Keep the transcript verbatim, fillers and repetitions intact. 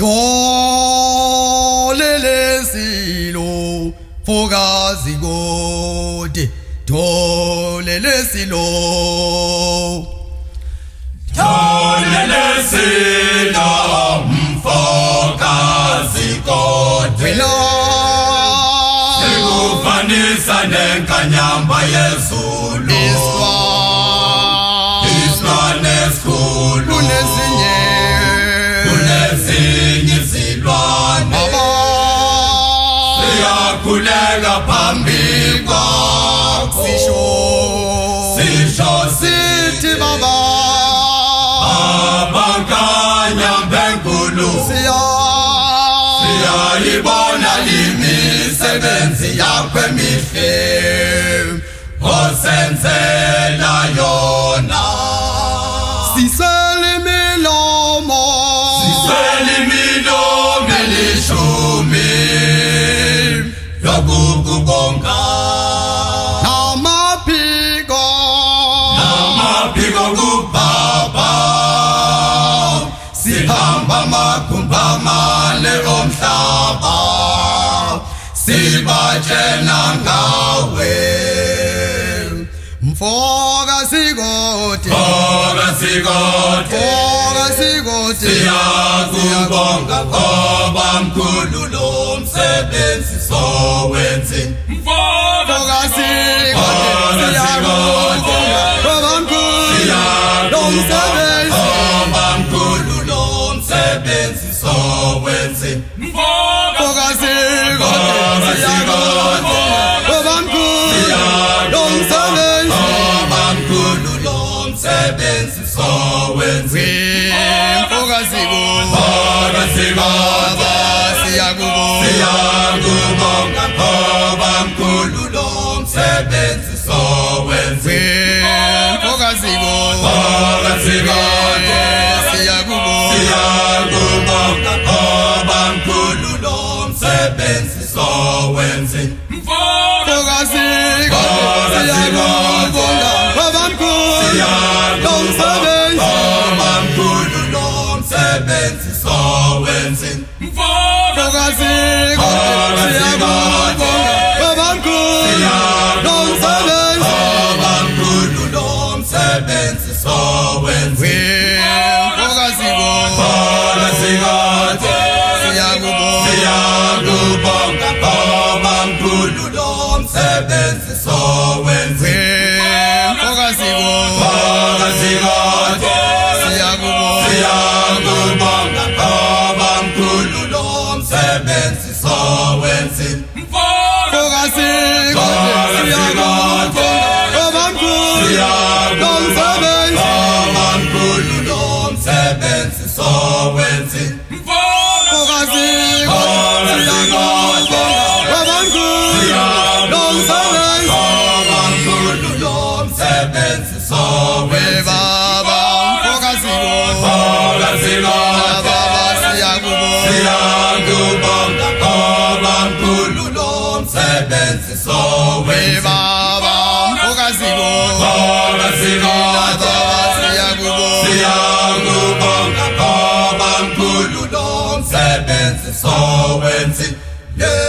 Dolele silo fokazi gode dolele silo dolele silo fokazi gode sikufanisa nenkanyamba yezulu iswa nesikhulu kunezinye kunezinye izilwane siyakhuleka phambi kwakho sisho sisho sithi baba abankanya benkulu siyayibona imisebenzi yakho emihle osenzela yona sisele milomo sisele milomo elishumi yokukubonga namaphiko namaphiko kubaba sihamba makumbamale omhlaba sibatshena ngawe mfoka sikode mfoka sikode mfoka sikode siyakubonga ngoba mkhulu lo msebenzi sowenzile mfoka sikode siyakubonga ngoba mkhulu lo msebenzi ngoba mkhulu lo msebenzi sowenzile mfoka sikode siyakubonga ngoba mkhulu lo msebenzi msebenzi sowenzile mfoka sikode mfoka sikode siyakubonga ngoba mkhulu lo msebenzi sowenzile mfoka sikode mfoka sikode siyakubonga ngoba mkhulu lo msebenzi sowenzile mfoka sikode siyakubonga ngoba mkhulu lo msebenzi msebenzi sowenzile mfoka sikode siyakubonga ngoba mkhulu lo msebenzi mkhulu lo msebenzi sowenzile mfoka sikode mfoka sikode siyakubonga ngoba mkhulu lo msebenzi sowenzile mfoka sikode mfoka sikode siyakubonga ngoba mkhulu lo msebenzi sowenzile mfoka sikode siyakubonga ngoba mkhulu lo msebenzi mkhulu lo msebenzi sowenzile mfoka sikode siyakubonga ngoba mkhulu lo msebenzi mkhulu lo msebenzi sowenzile baba mfoka sikode mfoka sikode baba siyakubonga siyakubonga ngoba mkhulu lo msebenzi sowenzile baba mfoka sikode mfoka sikode siyakubonga siyakubonga ngoba mkhulu lo msebenzi sowenzile